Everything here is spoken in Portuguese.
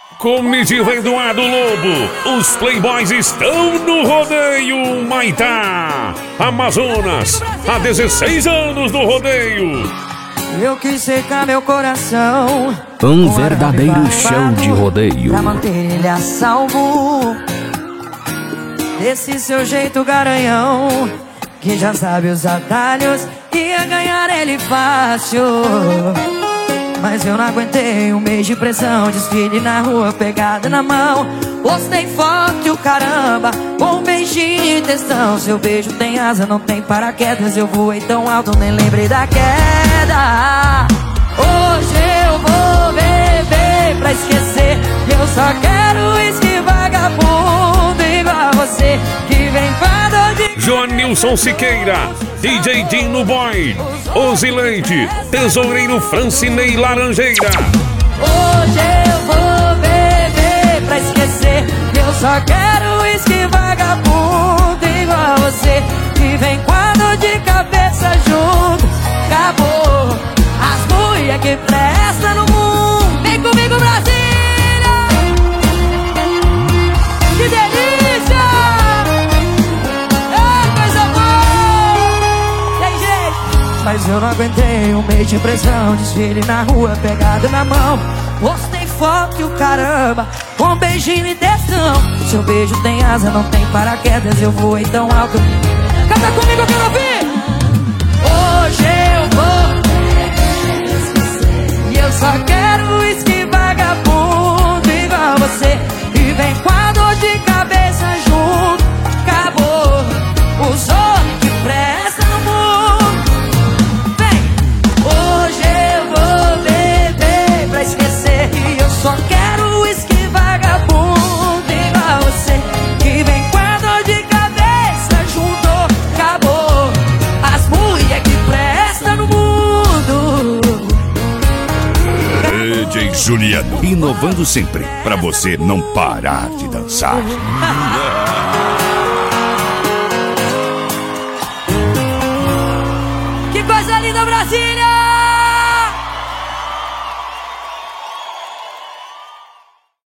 Comitiva Eduardo Lobo, os Playboys estão no rodeio Maitá, Amazonas, há 16 anos no rodeio. Eu quis secar meu coração, um verdadeiro show de rodeio, pra manter ele a salvo desse seu jeito garanhão, que já sabe os atalhos, ia ganhar ele fácil. Mas eu não aguentei um mês de pressão, desfile na rua, pegada na mão, postei foto e o caramba, com um beijinho e textão. Seu beijo tem asa, não tem paraquedas, eu voei tão alto, nem lembrei da queda. Hoje eu vou beber pra esquecer, eu só quero uísque vagabundo igual você, que vem com a dor de... Joanilson Siqueira, DJ Dino Boy, Ozi Leite, Tesoureiro Francinei Laranjeira. Hoje eu vou beber pra esquecer, eu só quero uísque vagabundo igual você, que vem com a dor de cabeça junto. Acabou as mulher que presta no mundo. Vem comigo, Brasília! Que delícia! Coisa boa! Tem jeito! Mas eu não aguentei um mês de pressão, desfile na rua, pegado na mão, postei foto e o caramba, com um beijinho e textão. Seu beijo tem asa, não tem paraquedas, eu voei tão alto. Canta comigo, eu quero ouvir! Hoje eu vou, e eu só quero uísque vagabundo igual você, e vem com a dor de cabeça junto. Acabou os homens que prestam no mundo. Vem! Hoje eu vou beber pra esquecer, e eu só quero uísque vagabundo igual você, que vem com a dor de cabeça junto. Acabou as mulher que prestam no mundo. DJ Juliano, inovando sempre, pra você não parar de dançar. Que coisa linda, Brasília!